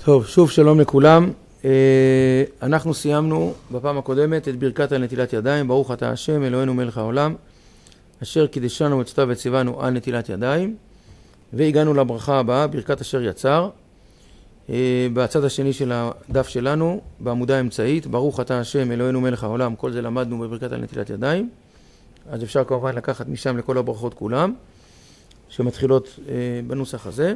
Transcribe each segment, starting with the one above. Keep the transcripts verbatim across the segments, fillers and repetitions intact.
טוב, שוב שלום לכולם. אנחנו סיימנו בפעם הקודמת את ברכת על נטילת ידיים. ברוך אתה השם אלוהינו מלך העולם אשר קידשנו מצוותיו וציוונו על נטילת ידיים, והגענו לברכה הבאה, ברכת אשר יצר, בצד השני של הדף שלנו בעמודה האמצעית. ברוך אתה השם אלוהינו מלך העולם. כל זה למדנו בברכת על נטילת ידיים, אז אפשר כמובן לקחת משם לכל הברכות כולם שמתחילות בנוסח הזה.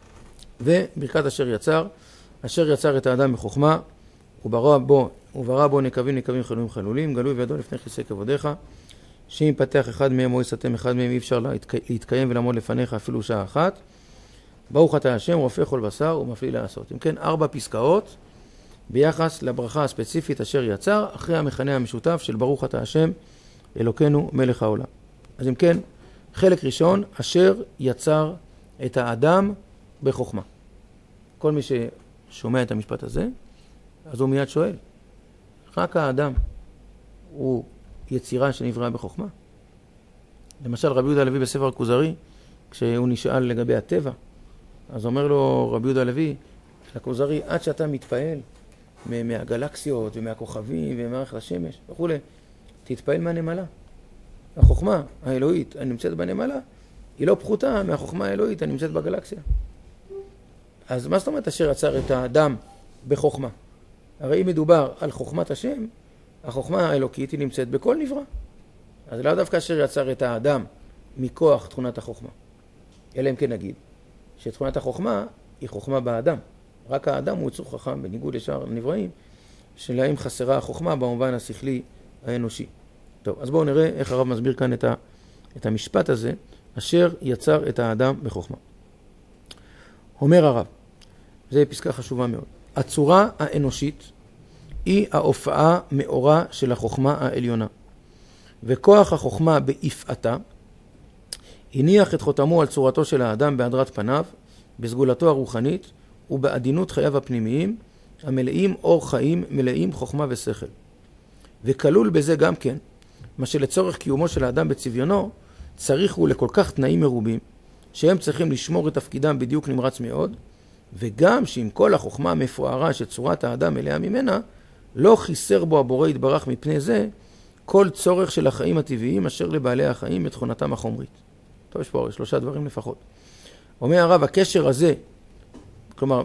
וברכת אשר יצר, אשר יצר את האדם בחוכמה, וברא בו, וברא בו נקבים נקבים חלולים חלולים, גלוי וידו לפני כיסא כבודיך, שאם פתח אחד מהם או יסתם אחד מהם, אי אפשר להתקיים ולעמוד לפניך אפילו שעה אחת. ברוך אתה השם רופא כל בשר ומפליא לעשות. אם כן, ארבע פסקאות ביחס לברכה הספציפית אשר יצר, אחרי המכנה המשותף של ברוך אתה השם אלוקינו מלך העולם. אז אם כן, חלק ראשון, אשר יצר את האדם בחוכמה. כל מי ששומע את המשפט הזה, אז הוא מיד שואל, רק האדם הוא יצירה שנבראה בחוכמה? למשל רבי יהודה הלוי בספר הכוזרי, כשהוא נשאל לגבי הטבע, אז אומר לו רבי יהודה הלוי, לכוזרי, עד שאתה מתפעל מהגלקסיות ומהכוכבים וממערכת השמש וכו', תתפעל מהנמלה. החוכמה האלוהית הנמצאת בנמלה היא לא פחותה מהחוכמה האלוהית הנמצאת בגלקסיה. אז מה זאת אומרת אשר יצר את האדם בחוכמה? הרי אם מדובר על חוכמת השם, החוכמה האלוקית היא נמצאת בכל נברא. אז לא דווקא אשר יצר את האדם מכוח תכונת החוכמה. אלא אם כן נגיד שתכונת החוכמה היא חוכמה באדם. רק האדם הוא יצור חכם בניגוד לשאר הנבראים, שלהם חסרה החוכמה במובן השכלי האנושי. טוב, אז בואו נראה איך הרב מסביר כאן את, ה, את המשפט הזה, אשר יצר את האדם בחוכמה. אומר הרב, זו פסקה חשובה מאוד. הצורה האנושית היא ההופעה מאורה של החוכמה העליונה. וכוח החוכמה ביפעתה הניח את חותמו על צורתו של האדם בהדרת פניו, בסגולתו הרוחנית ובעדינות חייו הפנימיים, המלאים אור חיים, מלאים חוכמה ושכל. וכלול בזה גם כן, מה שלצורך קיומו של האדם בצביונו, צריך הוא לכל כך תנאים מרובים, שהם צריכים לשמור את תפקידם בדיוק נמרץ מאוד, וגם שעם כל החוכמה המפוארה שצורת האדם מלאה ממנה, לא חיסר בו הבורא יתברך מפני זה, כל צורך של החיים הטבעיים אשר לבעלי החיים בתכונתם החומרית. טוב, יש פה שלושה דברים לפחות. אומר הרב, הקשר הזה, כלומר,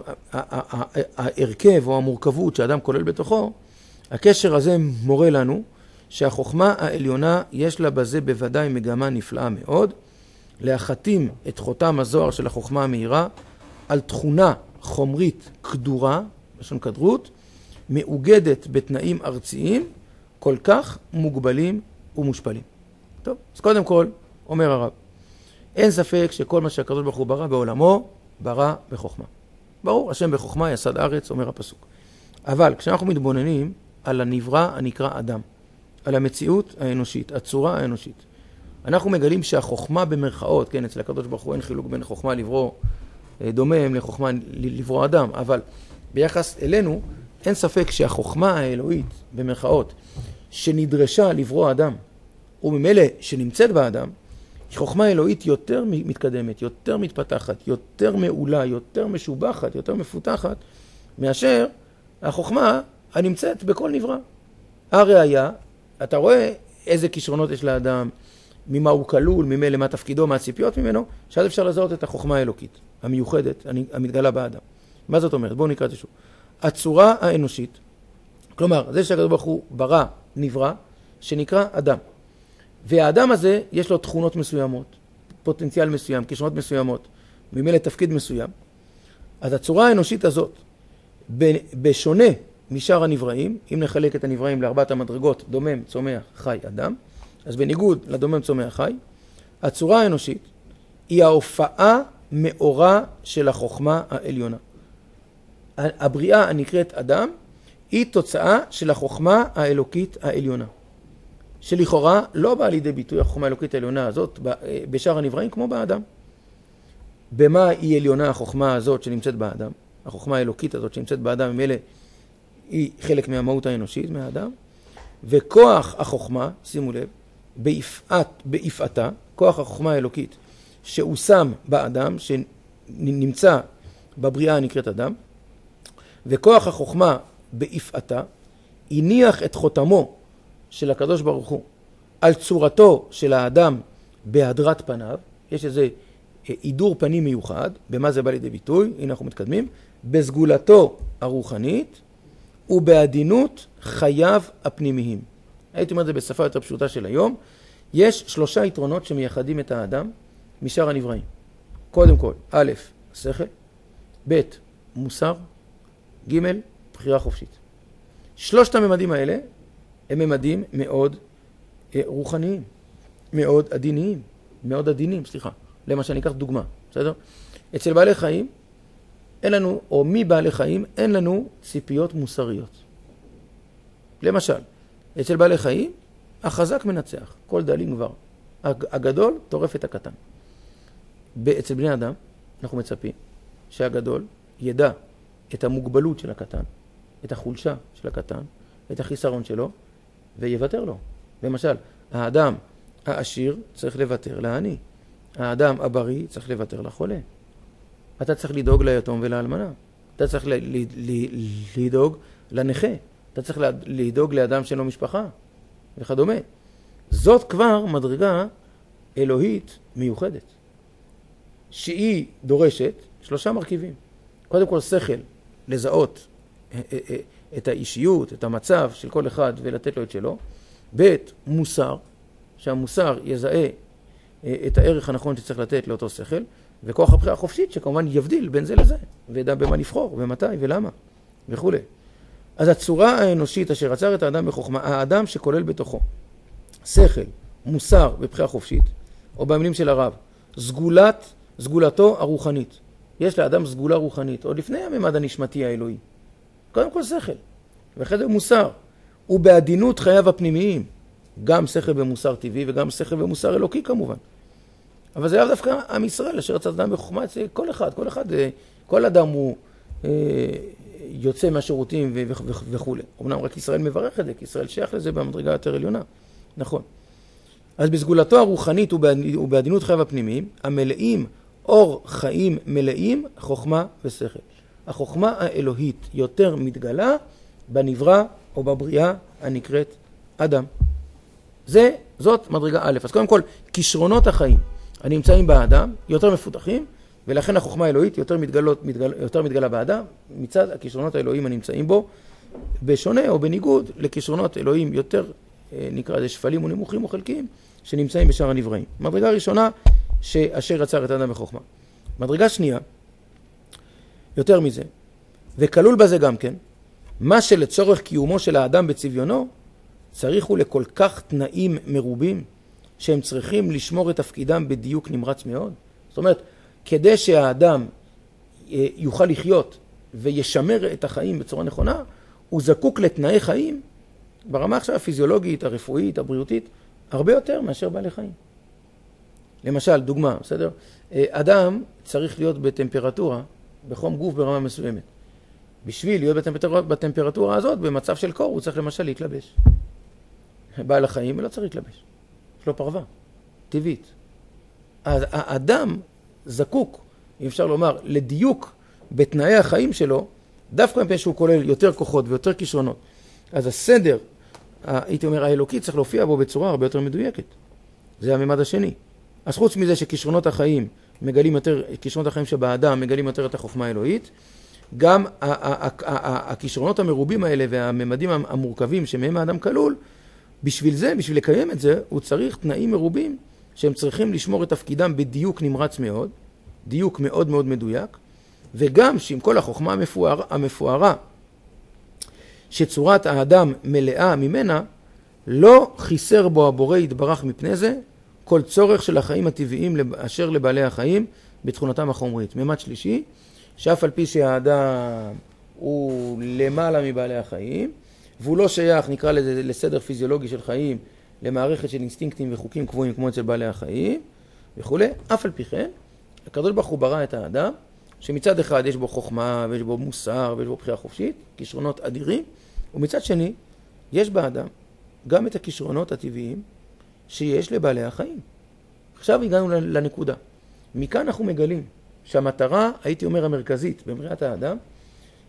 ההרכב או המורכבות שהאדם כולל בתוכו, הקשר הזה מורה לנו שהחוכמה העליונה יש לה בזה בוודאי מגמה נפלאה מאוד, להחתים את חותם הזוהר של החוכמה המהירה על תכונה חומרית קדורה, לשון קדרות, מאוגדת בתנאים ארציים, כל כך מוגבלים ומושפלים. טוב, אז קודם כל, אומר הרב, אין ספק שכל מה שהקדוש ברוך הוא ברא בעולמו, ברא בחוכמה. ברור, השם בחוכמה יסד ארץ, אומר הפסוק. אבל כשאנחנו מתבוננים על הנברא הנקרא אדם, על המציאות האנושית, הצורה האנושית, אנחנו מגלים שהחוכמה במרכאות, כן, אצל הקדוש ברוך הוא אין חילוק בין חוכמה לברוא דומם לחוכמה לברוא אדם, אבל ביחס אלינו אין ספק שהחוכמה האלוהית במרכאות שנדרשה לברוא אדם, וממילא שנמצאת באדם, היא חוכמה אלוהית יותר מתקדמת, יותר מתפתחת, יותר מעולה, יותר משובחת, יותר מפותחת, מאשר החוכמה הנמצאת בכל נברא. הראיה, אתה רואה איזה כישרונות יש לאדם, ממה הוא כלול, ממילא מה תפקידו, מה הציפיות ממנו, שאז אפשר לזהות את החוכמה האלוקית, המיוחדת, המתגלה באדם. מה זאת אומרת? בואו נקרא את זה שוב. הצורה האנושית, כלומר, זה שהקדוש ברוך הוא ברא נברא, שנקרא אדם. והאדם הזה יש לו תכונות מסוימות, פוטנציאל מסוים, כישרונות מסוימות, ממילא תפקיד מסוים. אז הצורה האנושית הזאת, בשונה משאר הנבראים, אם נחלק את הנבראים לארבעת המדרגות, דומם, צומח, חי, אדם, אז בניגוד לדומם, צומח, חי, הצורה האנושית היא ההופעה מאורה של החוכמה העליונה. הבריאה הנקראת אדם היא תוצאה של החוכמה האלוקית העליונה, שלכאורה לא באה לידי ביטוי החוכמה האלוקית העליונה הזאת בשאר הנבראים כמו באדם. במה היא עליונה החוכמה הזאת שנמצאת באדם? החוכמה האלוקית הזאת שנמצאת באדם, ממילא היא חלק מהמהות האנושית, מהאדם. וכוח החוכמה, שימו לב, ביפעת, ביפעתה, כוח החוכמה האלוקית שהוא שם באדם, שנמצא בבריאה הנקראת אדם, וכוח החוכמה ביפעתה, הניח את חותמו של הקדוש ברוך הוא על צורתו של האדם בהדרת פניו. יש איזה עידור פנים מיוחד. במה זה בא לידי ביטוי? הנה אנחנו מתקדמים. בסגולתו הרוחנית ובעדינות חייו הפנימיים. הייתי אומר את זה בשפה יותר פשוטה של היום. יש שלושה יתרונות שמייחדים את האדם משאר הנבראים. קודם כל, א', שכל, ב', מוסר, ג', בחירה חופשית. שלושת הממדים האלה הם ממדים מאוד רוחניים, מאוד עדיניים, מאוד עדינים, סליחה. למשל, אני אקח דוגמה, בסדר? אצל בעלי חיים, אין לנו, או מבעלי חיים, אין לנו ציפיות מוסריות. למשל, אצל בעלי חיים, החזק מנצח, כל דאלים גבר. הגדול טורף את הקטן. אצל בני אדם, אנחנו מצפים שהגדול ידע את המוגבלות של הקטן, את החולשה של הקטן, את החיסרון שלו, ויוותר לו. למשל, האדם העשיר צריך לוותר לעני. האדם הבריא צריך לוותר לחולה. אתה צריך לדאוג ליתום ולאלמנה. אתה צריך לדאוג לנכה. אתה צריך לדאוג לאדם שאין לו משפחה וכדומה. זאת כבר מדרגה אלוהית מיוחדת, שהיא דורשת שלושה מרכיבים. קודם כל שכל, לזהות את האישיות, את המצב של כל אחד ולתת לו את שלו. ב', מוסר, שהמוסר יזהה את הערך הנכון שצריך לתת לאותו שכל, וכוח הבחירה החופשית שכמובן יבדיל בין זה לזה, וידע במה לבחור, ומתי ולמה, וכו'. אז הצורה האנושית אשר יצר את האדם בחוכמה, האדם שכולל בתוכו שכל, מוסר ובחירה חופשית, או במילים של הרב, סגולת, סגולתו הרוחנית. יש לאדם סגולה רוחנית, עוד לפני הממד הנשמתי האלוהי. קודם כל שכל, ואחרי זה מוסר, ובעדינות חייו הפנימיים, גם שכל במוסר טבעי וגם שכל במוסר אלוקי כמובן. אבל זה היה דווקא עם ישראל, אשר יצר את האדם בחוכמה, כל אחד, כל אחד, כל אדם הוא אה, יוצא מהשירותים וכו'. אמנם רק ישראל מברך את זה, כי ישראל שייך לזה במדרגה יותר עליונה. נכון. אז בסגולתו הרוחנית ובעדינות חייו הפנימיים, המלאים אור חיים מלאים, חוכמה ושכל. החוכמה האלוהית יותר מתגלה בנברא או בבריאה הנקראת אדם. זה, זאת מדרגה א'. אז קודם כל, כישרונות החיים הנמצאים באדם יותר מפותחים, ולכן החוכמה האלוהית יותר, מתגלות, מתגל, יותר מתגלה באדם, מצד הכישרונות האלוהים הנמצאים בו, בשונה או בניגוד לכישרונות אלוהים יותר, נקרא זה שפלים ונמוכים או חלקיים, שנמצאים בשאר הנבראים. מדרגה ראשונה, שאשר יצר את האדם בחוכמה. מדרגה שנייה, יותר מזה, וכלול בזה גם כן, מה שלצורך קיומו של האדם בצביונו, צריך הוא לכל כך תנאים מרובים, שהם צריכים לשמור את תפקידם בדיוק נמרץ מאוד. זאת אומרת, כדי שהאדם יוכל לחיות וישמר את החיים בצורה נכונה, הוא זקוק לתנאי חיים, ברמה עכשיו הפיזיולוגית, הרפואית, הבריאותית, הרבה יותר מאשר בעלי חיים. למשל, דוגמה, בסדר? אדם צריך להיות בטמפרטורה, בחום גוף ברמה מסוימת. בשביל להיות בטמפרטורה, בטמפרטורה הזאת, במצב של קור, הוא צריך למשל להתלבש. בעל החיים לא צריך להתלבש. יש לו פרווה, טבעית. אז האדם זקוק, אם אפשר לומר, לדיוק בתנאי החיים שלו, דווקא מפני שהוא כולל יותר כוחות ויותר כישרונות. אז הסדר, הייתי אומר, האלוקי צריך להופיע בו בצורה הרבה יותר מדויקת. זה הממד השני. אז חוץ מזה שכישרונות החיים מגלים יותר, כישרונות החיים שבאדם מגלים יותר את החוכמה האלוהית, גם הכישרונות המרובים האלה והממדים המורכבים שמהם האדם כלול, בשביל זה, בשביל לקיים את זה, הוא צריך תנאים מרובים שהם צריכים לשמור את תפקידם בדיוק נמרץ מאוד, דיוק מאוד מאוד מדויק, וגם שעם כל החוכמה המפואר, המפוארה שצורת האדם מלאה ממנה, לא חיסר בו הבורא יתברך מפני זה כל צורך של החיים הטבעיים אשר לבעלי החיים בתכונתם החומרית. ממד שלישי, שאף על פי שהאדם הוא למעלה מבעלי החיים, והוא לא שייך, נקרא לזה, לסדר פיזיולוגי של חיים, למערכת של אינסטינקטים וחוקים קבועים כמו אצל בעלי החיים וכו'. אף על פי כן, הקדוש ברוך הוא ברא את האדם, שמצד אחד יש בו חוכמה ויש בו מוסר ויש בו בחירה חופשית, כישרונות אדירים, ומצד שני, יש באדם גם את הכישרונות הטבעיים שיש לבעלי החיים. עכשיו הגענו לנקודה. מכאן אנחנו מגלים שהמטרה, הייתי אומר המרכזית, במריאת האדם,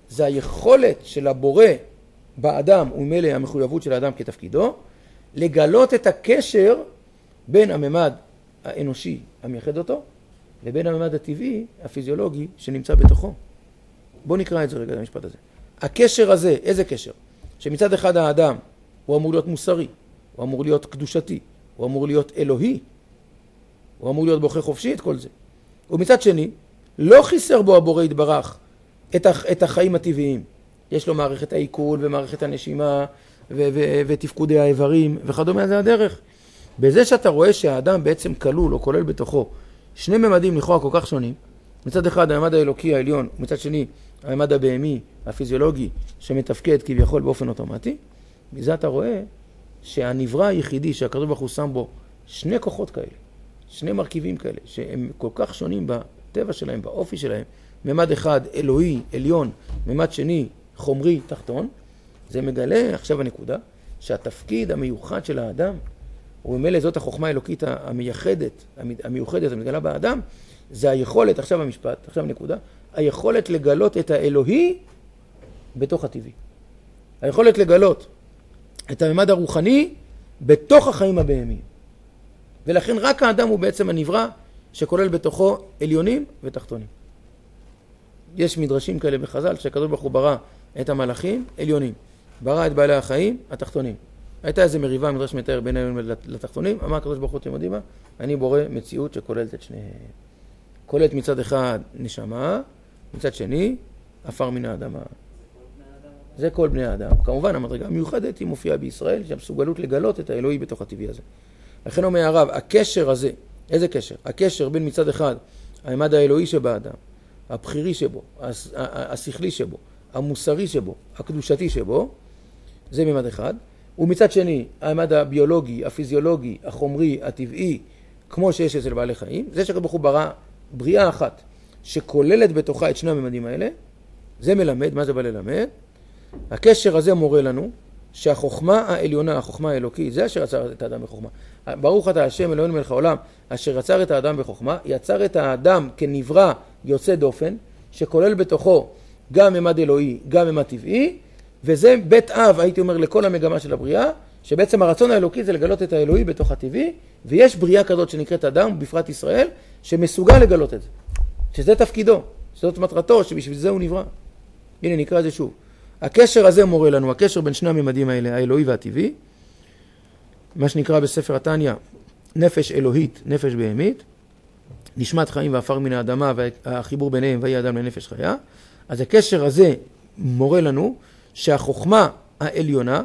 זה היכולת של הבורא באדם, וממילא המחויבות של האדם כתפקידו, לגלות את הקשר בין הממד האנושי המייחד אותו, לבין הממד הטבעי, הפיזיולוגי, שנמצא בתוכו. בואו נקרא את זה רגע, המשפט הזה. הקשר הזה, איזה קשר? שמצד אחד האדם הוא אמור להיות מוסרי, הוא אמור להיות קדושתי, הוא אמור להיות אלוהי, הוא אמור להיות בוחר חופשי את כל זה. ומצד שני, לא חיסר בו הבורא יתברך את, את החיים הטבעיים. יש לו מערכת העיכול ומערכת הנשימה ו- ו- ותפקודי האיברים וכדומה, זה הדרך. בזה שאתה רואה שהאדם בעצם כלול או כולל בתוכו שני ממדים לכאורה כל כך שונים, מצד אחד הממד האלוקי העליון, ומצד שני הממד הבהמי, הפיזיולוגי, שמתפקד כביכול באופן אוטומטי, בזה אתה רואה שהנברא היחידי שהקדוש ברוך הוא שם בו שני כוחות כאלה, שני מרכיבים כאלה, שהם כל כך שונים בטבע שלהם, באופי שלהם, ממד אחד אלוהי, עליון, ממד שני חומרי, תחתון, זה מגלה עכשיו הנקודה שהתפקיד המיוחד של האדם, וממילא זאת החוכמה האלוקית המייחדת, המיוחדת, המתגלה באדם, זה היכולת, עכשיו המשפט, עכשיו הנקודה, היכולת לגלות את האלוהי בתוך הטבעי. היכולת לגלות את הממד הרוחני בתוך החיים הבהמיים. ולכן רק האדם הוא בעצם הנברא שכולל בתוכו עליונים ותחתונים. יש מדרשים כאלה בחז"ל שהקדוש ברוך הוא ברא את המלאכים עליונים, ברא את בעלי החיים התחתונים. הייתה איזו מריבה, מדרש מתאר בין העליונים לתחתונים, אמר הקדוש ברוך הוא, אתם יודעים מה? אני בורא מציאות שכוללת את שניהם. כוללת מצד אחד נשמה, מצד שני עפר מן האדמה. זה כל בני האדם. כמובן המדרגה המיוחדת היא מופיעה בישראל, שהמסוגלות לגלות את האלוהי בתוך הטבעי הזה. לכן אומר הרב, הקשר הזה, איזה קשר? הקשר בין מצד אחד הממד האלוהי שבאדם, הבחירי שבו, השכלי שבו, המוסרי שבו, הקדושתי שבו, זה ממד אחד. ומצד שני, הממד הביולוגי, הפיזיולוגי, החומרי, הטבעי, כמו שיש אצל בעלי חיים, זה שהקדוש ברוך הוא ברא בריאה אחת שכוללת בתוכה את שני הממדים האלה, זה מלמד, מה זה בא ללמד? הקשר הזה מורה לנו שהחוכמה העליונה, החוכמה האלוקית, זה אשר יצר את האדם בחוכמה. ברוך אתה השם אלוהינו מלך העולם, אשר יצר את האדם בחוכמה, יצר את האדם כנברא יוצא דופן, שכולל בתוכו גם ממד אלוהי, גם ממד טבעי, וזה בית אב, הייתי אומר, לכל המגמה של הבריאה, שבעצם הרצון האלוקי זה לגלות את האלוהי בתוך הטבעי, ויש בריאה כזאת שנקראת אדם, בפרט ישראל, שמסוגל לגלות את זה. שזה תפקידו, שזאת מטרתו, שבשביל זה הוא נברא. הנה נקרא את זה שוב. הקשר הזה מורה לנו, הקשר בין שני הממדים האלה, האלוהי והטבעי, מה שנקרא בספר התניא, נפש אלוהית, נפש בהמית, נשמת חיים ועפר מן האדמה, והחיבור ביניהם ויהי אדם לנפש חיה. אז הקשר הזה מורה לנו שהחוכמה העליונה,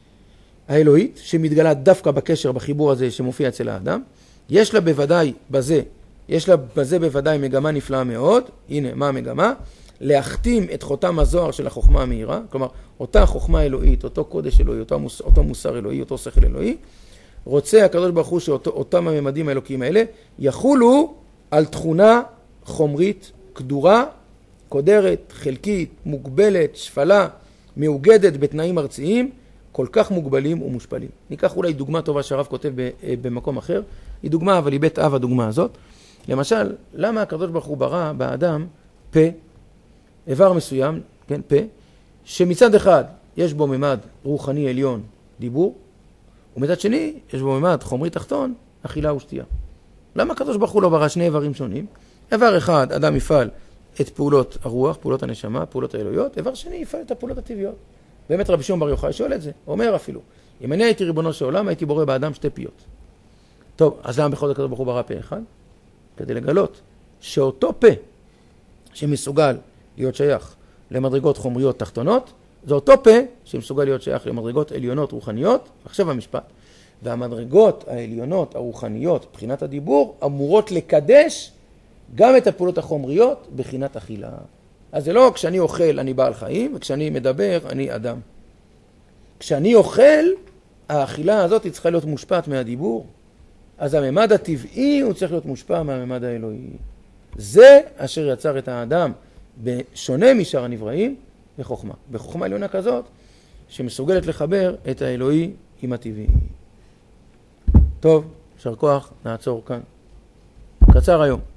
האלוהית, שמתגלה דווקא בקשר, בחיבור הזה שמופיע אצל האדם, יש לה בוודאי בזה, יש לה בזה בוודאי מגמה נפלאה מאוד. הנה, מה המגמה? להחתים את חותם הזוהר של החוכמה המהירה, כלומר, אותה חוכמה אלוהית, אותו קודש אלוהי, אותו, מוס, אותו מוסר אלוהי, אותו שכל אלוהי, רוצה הקדוש ברוך הוא שאותם הממדים האלוקיים האלה יחולו על תכונה חומרית, קדורה, קודרת, חלקית, מוגבלת, שפלה, מאוגדת בתנאים ארציים, כל כך מוגבלים ומושפלים. ניקח אולי דוגמה טובה שהרב כותב במקום אחר, היא דוגמה, אבל היא בית אב הדוגמה הזאת. למשל, למה הקדוש ברוך הוא ברא באדם פה, איבר מסוים, כן, פה, שמצד אחד יש בו ממד רוחני עליון, דיבור, ומצד שני יש בו ממד חומרי תחתון, אכילה ושתייה. למה הקדוש ברוך הוא לא ברא שני איברים שונים? איבר אחד, אדם יפעל את פעולות הרוח, פעולות הנשמה, פעולות האלוהיות, איבר שני יפעל את הפעולות הטבעיות. באמת רבי שמעון בר יוחאי שואל את זה, אומר אפילו, אם אני הייתי ריבונו של עולם, הייתי בורא באדם שתי פיות. טוב, אז למה בכל זאת הקדוש ברוך הוא ברא פה אחד? כדי לגלות שאותו פה שמסוגל להיות שייך למדרגות חומריות תחתונות, זה אותו פה שמסוגל להיות שייך למדרגות עליונות רוחניות. עכשיו המשפט, והמדרגות העליונות הרוחניות, בחינת הדיבור, אמורות לקדש גם את הפעולות החומריות בחינת אכילה. אז זה לא כשאני אוכל אני בעל חיים, וכשאני מדבר אני אדם. כשאני אוכל, האכילה הזאת היא צריכה להיות מושפעת מהדיבור. אז הממד הטבעי הוא צריך להיות מושפע מהממד האלוהי. זה אשר יצר את האדם בשונה משאר הנבראים בחוכמה. בחוכמה עליונה כזאת שמסוגלת לחבר את האלוהי עם הטבעי. טוב, שר כוח, נעצור כאן. קצר היום.